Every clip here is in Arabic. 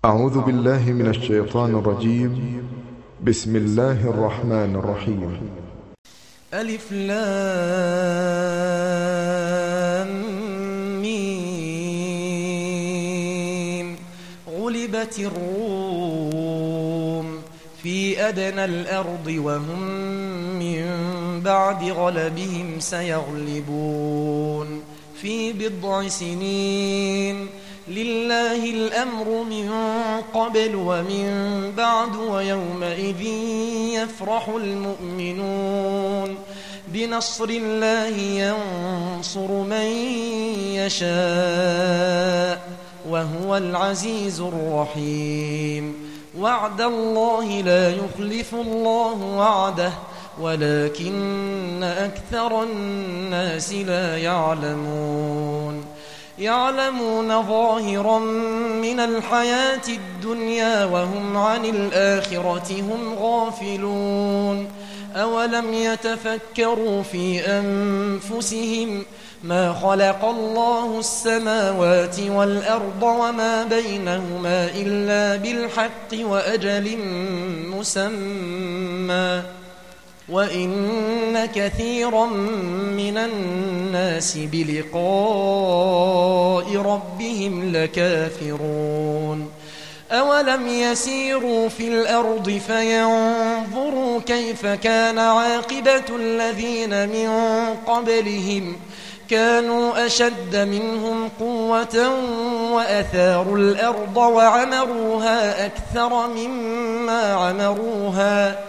أعوذ بالله من الشيطان الرجيم. بسم الله الرحمن الرحيم. ألف لام ميم. غلبت الروم في أدنى الأرض وهم من بعد غلبهم سيغلبون في بضع سنين. لله الأمر من قبل ومن بعد ويومئذ يفرح المؤمنون بنصر الله ينصر من يشاء وهو العزيز الرحيم. وعد الله لا يخلف الله وعده ولكن أكثر الناس لا يعلمون ظاهرا من الحياة الدنيا وهم عن الآخرة هم غافلون. أولم يتفكروا في أنفسهم ما خلق الله السماوات والأرض وما بينهما إلا بالحق وأجل مسمى وإن كثيرا من الناس بلقاء ربهم لكافرون. أولم يسيروا في الأرض فينظروا كيف كان عاقبة الذين من قبلهم كانوا أشد منهم قوة وأثاروا الأرض وعمروها أكثر مما عمروها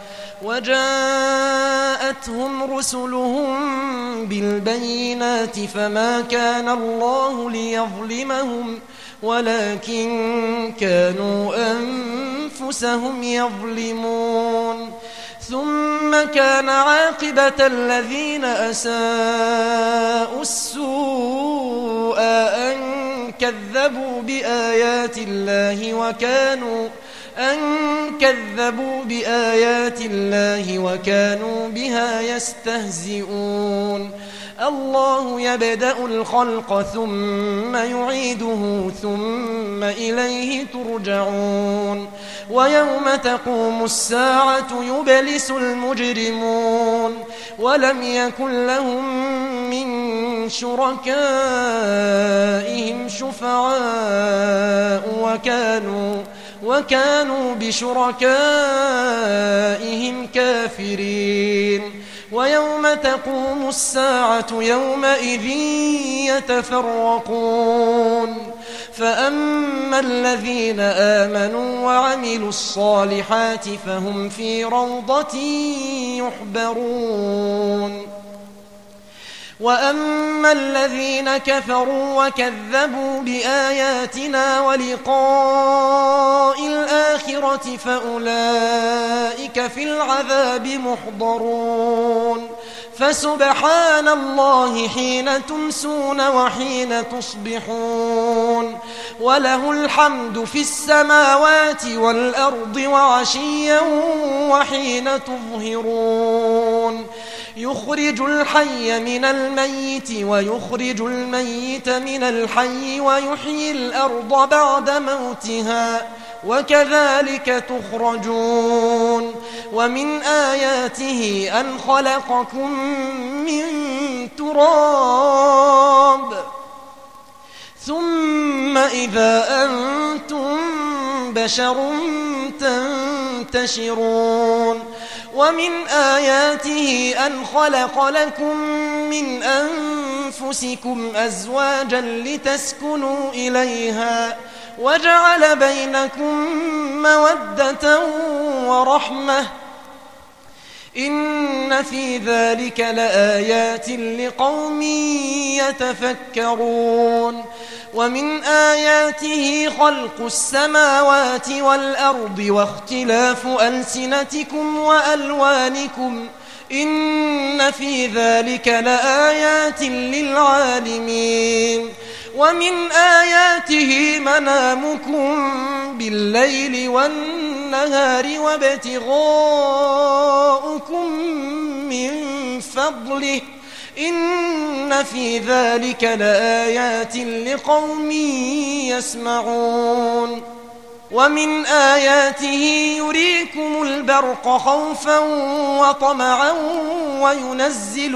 وجاءتهم رسلهم بالبينات فما كان الله ليظلمهم ولكن كانوا أنفسهم يظلمون. ثم كان عاقبة الذين أساءوا السوء أن كذبوا بآيات الله وكانوا بها يستهزئون. الله يبدأ الخلق ثم يعيده ثم إليه ترجعون. ويوم تقوم الساعة يبلس المجرمون ولم يكن لهم من شركائهم شفعاء وكانوا بشركائهم كافرين. ويوم تقوم الساعة يومئذ يتفرقون فأما الذين آمنوا وعملوا الصالحات فهم في روضة يحبرون. وأما الذين كفروا وكذبوا بآياتنا ولقاء الآخرة فأولئك في العذاب محضرون. فسبحان الله حين تمسون وحين تصبحون وله الحمد في السماوات والأرض وعشيا وحين تظهرون. يخرج الحي من الميت ويخرج الميت من الحي ويحيي الأرض بعد موتها وكذلك تخرجون. ومن آياته أن خلقكم من تراب ثم إذا أنتم بشر تنتشرون. ومن آياته أن خلق لكم من أنفسكم أزواجا لتسكنوا إليها وجعل بينكم مودة ورحمة إن في ذلك لآيات لقوم يتفكرون. ومن آياته خلق السماوات والأرض واختلاف ألسنتكم وألوانكم إن في ذلك لآيات للعالمين. ومن آياته منامكم بالليل والنهار وابتغاؤكم من فضله إن في ذلك لآيات لقوم يسمعون. ومن آياته يريكم البرق خوفا وطمعا وينزل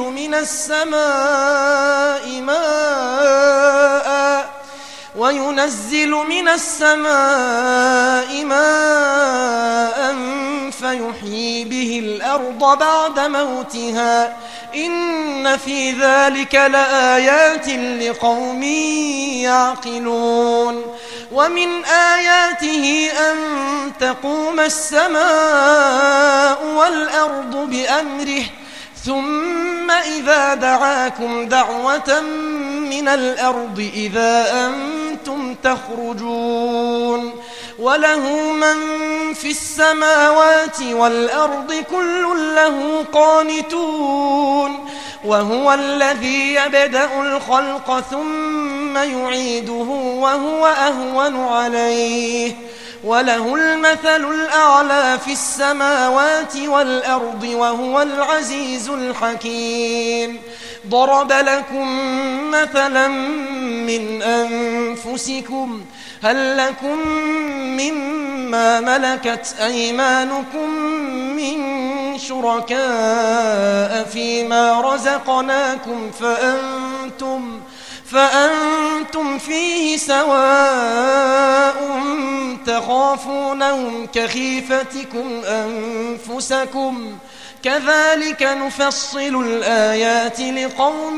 من السماء ماء فيحيي به الأرض بعد موتها إن في ذلك لآيات لقوم يعقلون ومن آياته أن تقوم السماء والأرض بأمره ثم إذا دعاكم دعوة من الأرض إذا أنتم تخرجون وله من في السماوات والأرض كل له قانتون وهو الذي يبدأ الخلق ثم يعيده وهو أهون عليه وله المثل الأعلى في السماوات والأرض وهو العزيز الحكيم ضرب لكم مثلا من أنفسكم هل لكم مما ملكت أيمانكم من شركاء فيما رزقناكم فأنتم فيه سواء تخافونهم كخيفتكم أنفسكم كذلك نفصل الآيات لقوم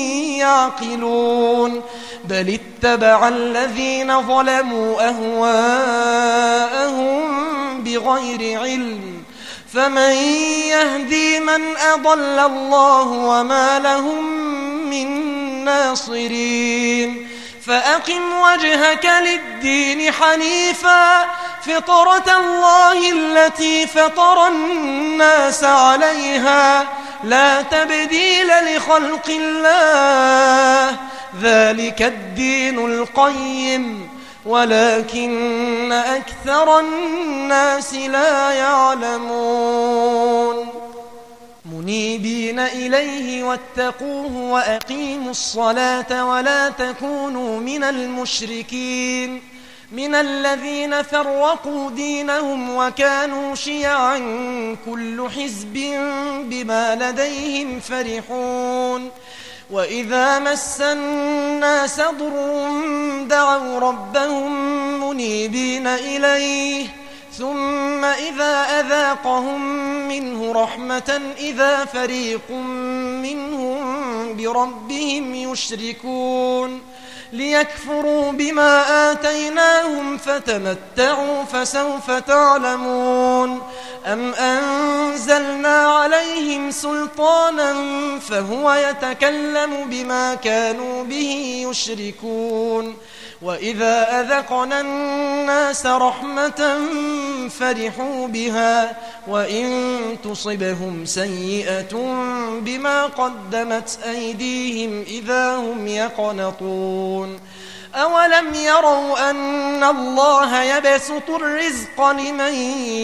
يعقلون بل اتبع الذين ظلموا أهواءهم بغير علم فمن يهدي من أضل الله وما لهم من ناصرين فأقم وجهك للدين حنيفا فطرة الله التي فطر الناس عليها لا تبديل لخلق الله ذلك الدين القيم ولكن أكثر الناس لا يعلمون منيبين إليه واتقوه وأقيموا الصلاة ولا تكونوا من المشركين من الذين فرقوا دينهم وكانوا شيعا كل حزب بما لديهم فرحون وإذا مس الناس ضر دعوا ربهم منيبين إليه ثم إذا أذاقهم منه رحمة إذا فريق منهم بربهم يشركون ليكفروا بما آتيناهم فتمتعوا فسوف تعلمون أم أنزلنا عليهم سلطانا فهو يتكلم بما كانوا به يشركون وإذا أذقنا الناس رحمة فرحوا بها وإن تصبهم سيئة بما قدمت أيديهم إذا هم يقنطون أولم يروا أن الله يبسط الرزق لمن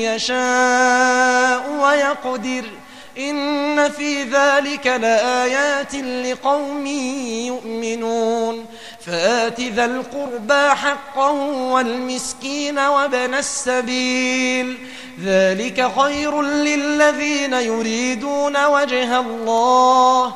يشاء ويقدر إن في ذلك لآيات لقوم يؤمنون فآت ذا القربى حقه والمسكين وابن السبيل ذلك خير للذين يريدون وجه الله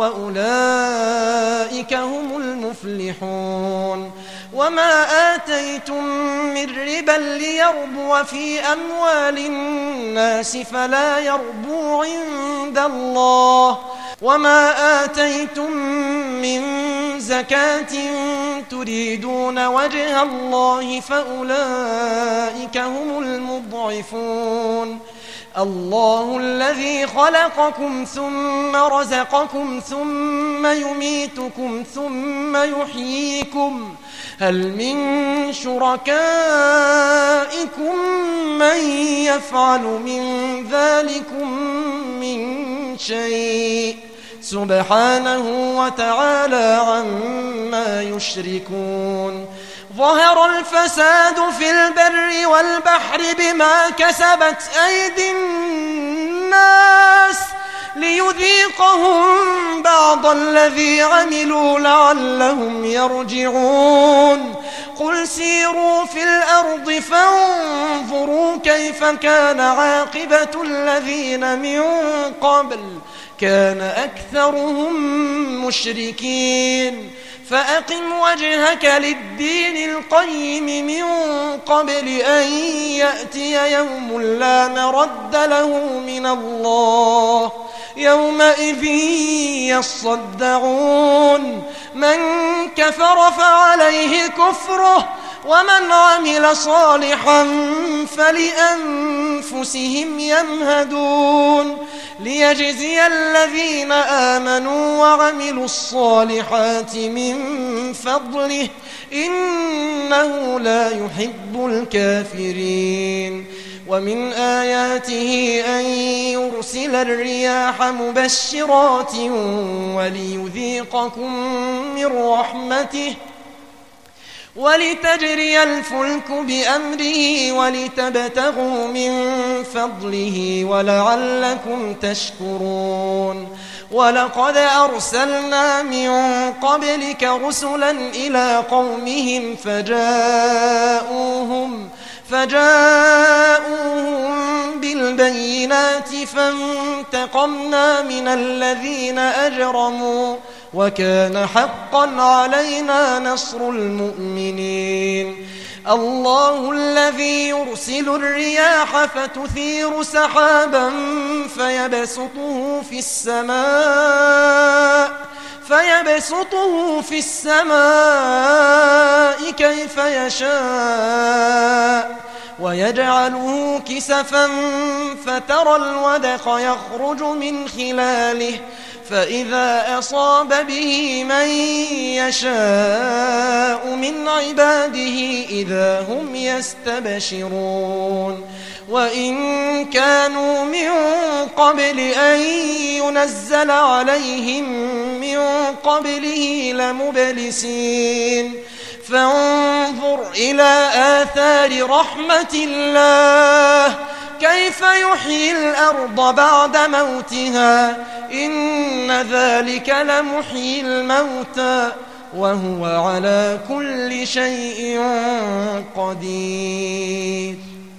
وأولئك هم المفلحون وما آتيتم من ربا ليربو في أموال الناس فلا يربو عند الله وما آتيتم من زكاة تريدون وجه الله فأولئك هم المضعفون الله الذي خلقكم ثم رزقكم ثم يميتكم ثم يحييكم هل من شركائكم من يفعل من ذلكم من شيء سبحانه وتعالى عما يشركون ظهر الفساد في البر والبحر بما كسبت أيدي الناس ليذيقهم بعض الذي عملوا لعلهم يرجعون قل سيروا في الأرض فانظروا كيف كان عاقبة الذين من قبل كان أكثرهم مشركين فأقم وجهك للدين القيم من قبل أن يأتي يوم لا مرد له من الله يومئذ يصدعون من كفر فعليه كفره ومن عمل صالحا فلأنفسهم يمهدون ليجزي الذين آمنوا وعملوا الصالحات من فضله إنه لا يحب الكافرين ومن آياته أن يرسل الرياح مبشرات وليذيقكم من رحمته ولتجري الفلك بأمره ولتبتغوا من فضله ولعلكم تشكرون ولقد أرسلنا من قبلك رسلا إلى قومهم فجاءوهم بالبينات فانتقمنا من الذين أجرموا وكان حقا علينا نصر المؤمنين الله الذي يرسل الرياح فتثير سحابا فيبسطه في السماء كيف يشاء ويجعله كسفا فترى الودق يخرج من خلاله فإذا أصاب به من يشاء من عباده إذا هم يستبشرون وإن كانوا من قبل أن ينزل عليهم من قبله لمبلسين فانظر إلى آثار رحمة الله كيف يحيي الأرض بعد موتها إن ذلك لمحيي الموتى وهو على كل شيء قدير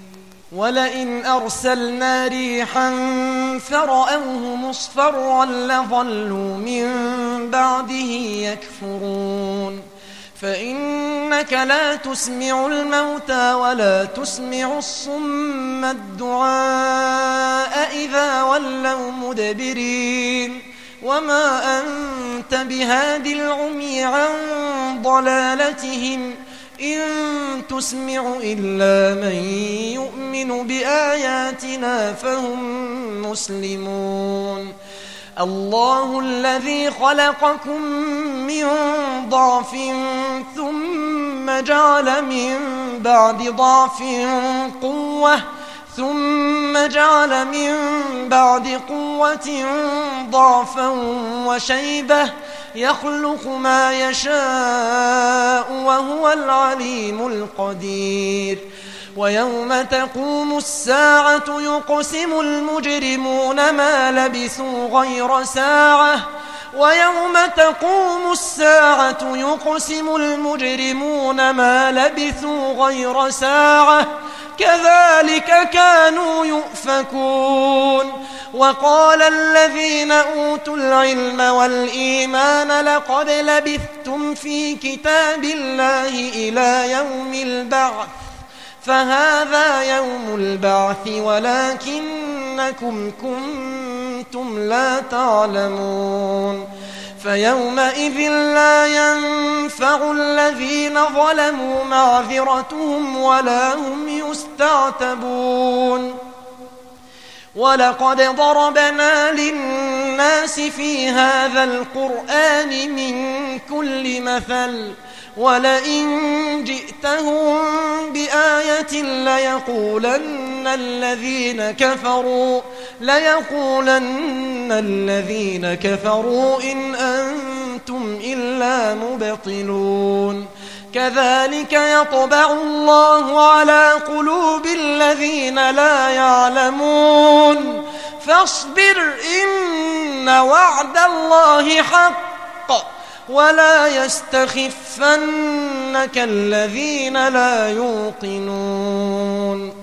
ولئن أرسلنا ريحا فرأوه مصفرا لظلوا من بعده يكفرون فإنك لا تسمع الموتى ولا تسمع الصم الدعاء إذا ولوا مدبرين وما أنت بهاد العمي عن ضلالتهم إن تسمع إلا من يؤمن بآياتنا فهم مسلمون الله الذي خلقكم من ضعف ثم جعل من بعد ضعف قوة ثم جعل من بعد قوة ضعفا وشيبة يخلق ما يشاء وهو العليم القدير ويوم تقوم الساعة يقسم المجرمون ما لبثوا غير ساعة ويوم تقوم الساعة يقسم المجرمون ما لبثوا غير ساعة كذلك كانوا يؤفكون وقال الذين أوتوا العلم والإيمان لقد لبثتم في كتاب الله إلى يوم البعث فهذا يوم البعث ولكنكم كنتم لا تعلمون فيومئذ لا ينفع الذين ظلموا معذرتهم ولا هم يستعتبون ولقد ضربنا للناس في هذا القرآن من كل مثل ولئن جئتهم بآية ليقولن الذين كفروا إن أنتم إلا مبطلون كذلك يطبع الله على قلوب الذين لا يعلمون فاصبر إن وعد الله حق ولا يستخفنك الذين لا يوقنون